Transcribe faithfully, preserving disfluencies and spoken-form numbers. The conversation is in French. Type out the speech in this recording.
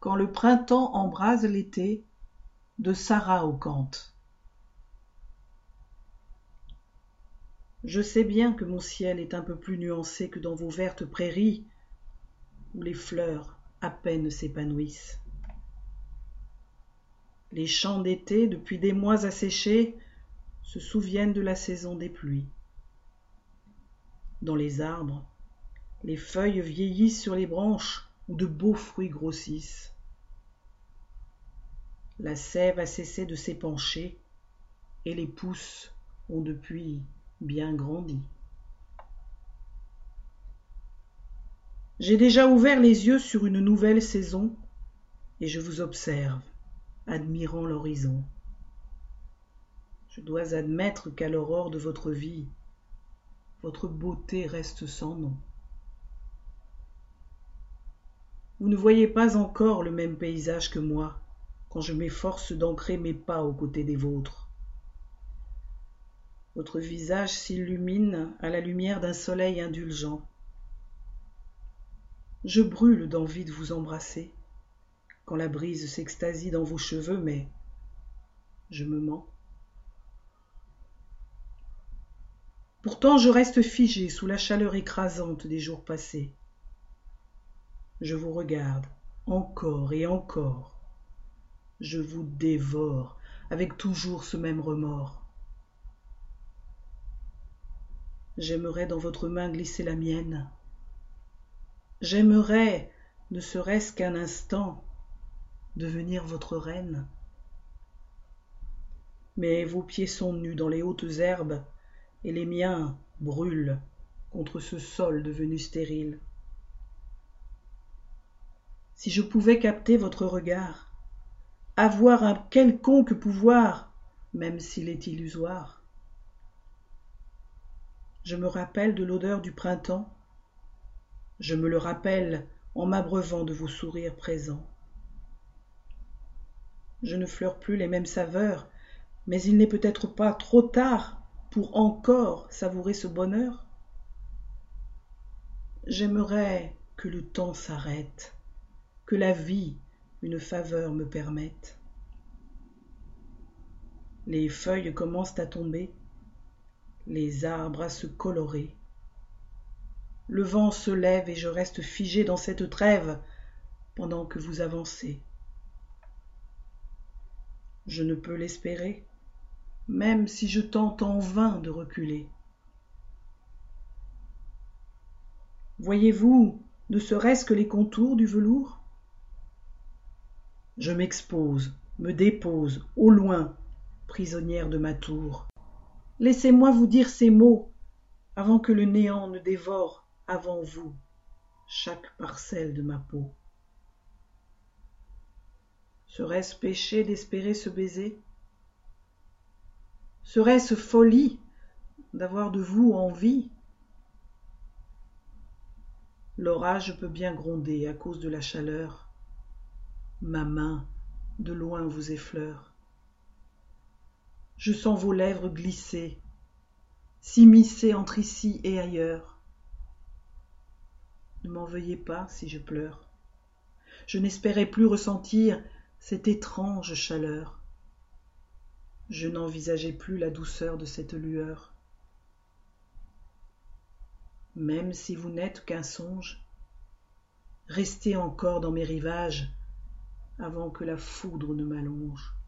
quand le printemps embrase l'été, de Sarah Ocante. Je sais bien que mon ciel est un peu plus nuancé que dans vos vertes prairies, où les fleurs à peine s'épanouissent. Les champs d'été, depuis des mois asséchés, se souviennent de la saison des pluies. Dans les arbres, les feuilles vieillissent sur les branches où de beaux fruits grossissent. La sève a cessé de s'épancher et les pousses ont depuis bien grandi. J'ai déjà ouvert les yeux sur une nouvelle saison et je vous observe, admirant l'horizon. Je dois admettre qu'à l'aurore de votre vie, votre beauté reste sans nom. Vous ne voyez pas encore le même paysage que moi quand je m'efforce d'ancrer mes pas aux côtés des vôtres. Votre visage s'illumine à la lumière d'un soleil indulgent. Je brûle d'envie de vous embrasser quand la brise s'extasie dans vos cheveux, mais je me mens. Pourtant, je reste figé sous la chaleur écrasante des jours passés. Je vous regarde encore et encore. Je vous dévore avec toujours ce même remords. J'aimerais dans votre main glisser la mienne. J'aimerais, ne serait-ce qu'un instant, devenir votre reine. Mais vos pieds sont nus dans les hautes herbes et les miens brûlent contre ce sol devenu stérile. Si je pouvais capter votre regard, avoir un quelconque pouvoir, même s'il est illusoire. Je me rappelle de l'odeur du printemps, je me le rappelle en m'abreuvant de vos sourires présents. Je ne fleure plus les mêmes saveurs, mais il n'est peut-être pas trop tard pour encore savourer ce bonheur. J'aimerais que le temps s'arrête, que la vie une faveur me permette. Les feuilles commencent à tomber, les arbres à se colorer. Le vent se lève et je reste figé dans cette trêve pendant que vous avancez. Je ne peux l'espérer, même si je tente en vain de reculer. Voyez-vous, ne serait-ce que les contours du velours ? Je m'expose, me dépose, au loin, prisonnière de ma tour. Laissez-moi vous dire ces mots, avant que le néant ne dévore, avant vous, chaque parcelle de ma peau. Serait-ce péché d'espérer ce baiser ? Serait-ce folie d'avoir de vous envie ? L'orage peut bien gronder à cause de la chaleur. Ma main de loin vous effleure. Je sens vos lèvres glisser, s'immiscer entre ici et ailleurs. Ne m'en veuillez pas si je pleure. Je n'espérais plus ressentir cette étrange chaleur. Je n'envisageais plus la douceur de cette lueur. Même si vous n'êtes qu'un songe, restez encore dans mes rivages avant que la foudre ne m'allonge.